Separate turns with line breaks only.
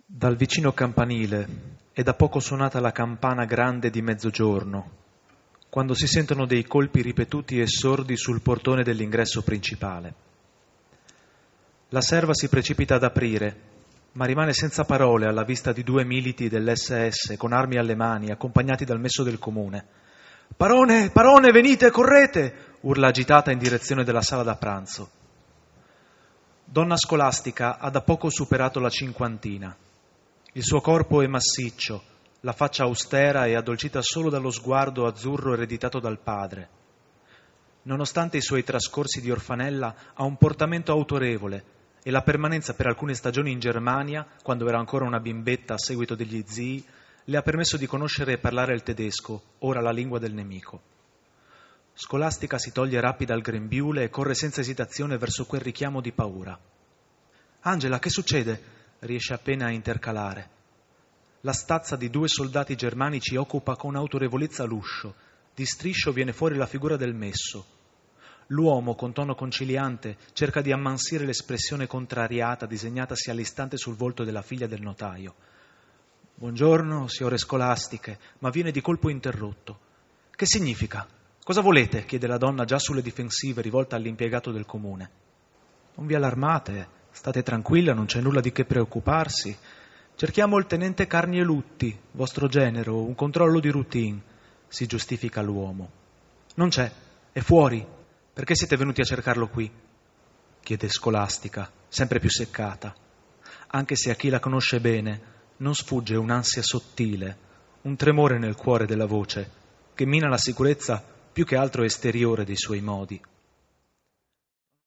Dal vicino campanile è da poco suonata la campana grande di mezzogiorno, quando si sentono dei colpi ripetuti e sordi sul portone dell'ingresso principale. La serva si precipita ad aprire, ma rimane senza parole alla vista di due militi dell'SS con armi alle mani, accompagnati dal messo del comune. «Parone, parone, venite, correte!» urla agitata in direzione della sala da pranzo. Donna Scolastica ha da poco superato la cinquantina. Il suo corpo è massiccio, la faccia austera e addolcita solo dallo sguardo azzurro ereditato dal padre. Nonostante i suoi trascorsi di orfanella, ha un portamento autorevole e la permanenza per alcune stagioni in Germania, quando era ancora una bimbetta a seguito degli zii, le ha permesso di conoscere e parlare il tedesco, ora la lingua del nemico. Scolastica si toglie rapida il grembiule e corre senza esitazione verso quel richiamo di paura. «Angela, che succede?» Riesce appena a intercalare. La stazza di due soldati germanici occupa con autorevolezza l'uscio. Di striscio viene fuori la figura del messo. L'uomo, con tono conciliante, cerca di ammansire l'espressione contrariata disegnatasi all'istante sul volto della figlia del notaio. «Buongiorno, signore Scolastiche», ma viene di colpo interrotto. «Che significa? Cosa volete?» chiede la donna già sulle difensive, rivolta all'impiegato del comune. «Non vi allarmate, state tranquilla, non c'è nulla di che preoccuparsi. Cerchiamo il tenente Carnielutti, vostro genero, un controllo di routine», si giustifica l'uomo. «Non c'è, è fuori. Perché siete venuti a cercarlo qui?» chiede Scolastica, sempre più seccata. Anche se a chi la conosce bene non sfugge un'ansia sottile, un tremore nel cuore della voce, che mina la sicurezza più che altro esteriore dei suoi modi.